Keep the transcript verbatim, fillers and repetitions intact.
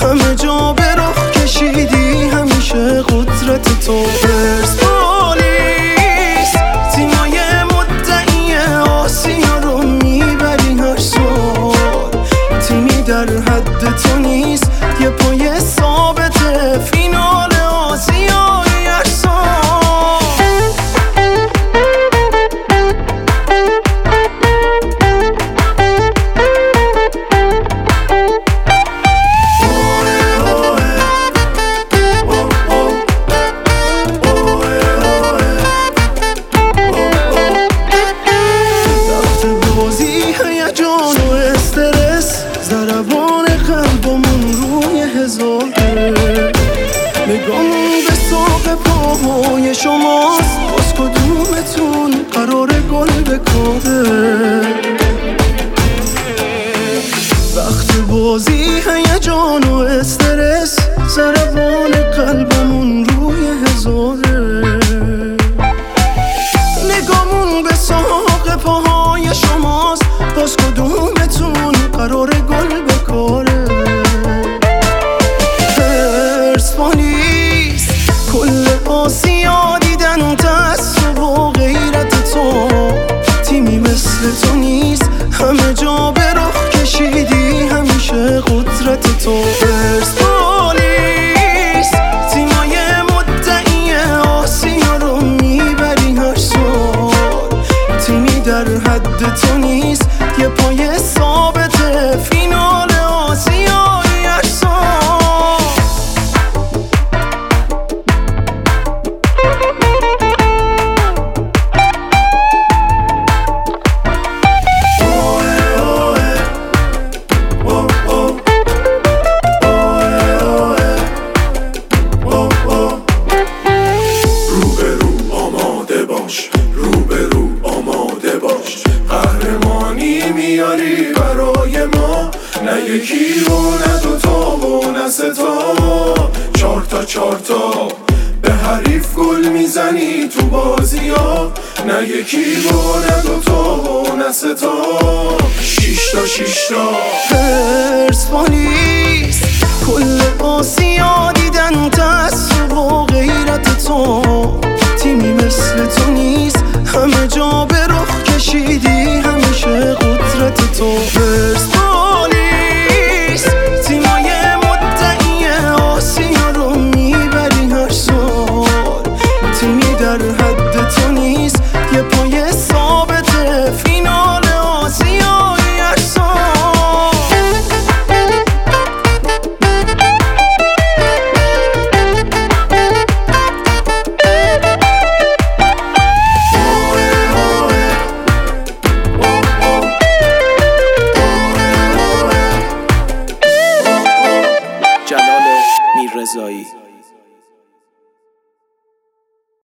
همه جا به رخ کشیدی، همیشه قدرت تو. پرسپولیس تیمای مدعی آسیا رو میبری هر سال، تیمی در حد تو نیست، یه پای ثابت فینال آسیایی هر سال. ضربان قلبمون روی هزاره، نگامون به ساق پاهای شماست، باز کدومتون قرار گل بکاره. وقت بازی هیجان و استرس، ضربان قلبمون روی هزاره، نگامون به ساق پاهای شماست، باز کدومتون قرار گل بکاره. پرسپولیس کل آسیا دیدن تعصب و غیرت تو، تیمی مثل تو نیست، همه جا به رخ کشیدی، همیشه قدرت تو. پرسپولیس تیمای مدعی آسیا رو میبری هر سال، تیمی در حد تو نیست، یه پای ثابت فینال آسیایی هر سال. روبرو آماده باش، روبرو آماده باش، قهرمانی میاری برای ما، نه یکی و نه دوتا و نه ستا، چار تا چار تا به حریف گل میزنی تو بازی ها، نه یکی و نه دوتا و نه ستا، شیش تا شیش تا. پرسپولیس کل آسیا دیدن تعصب و غیرت تو، تیمی مثل تو نیست، همه جا به رخ کشیدی، همیشه قدرت تو. پرسپولیس تیمای مدعی آسیا رو میبری هر سال، تیمی در حد تو نیست، یه پای ثابت فینال آسیایی هر سال. جلال میررضایی.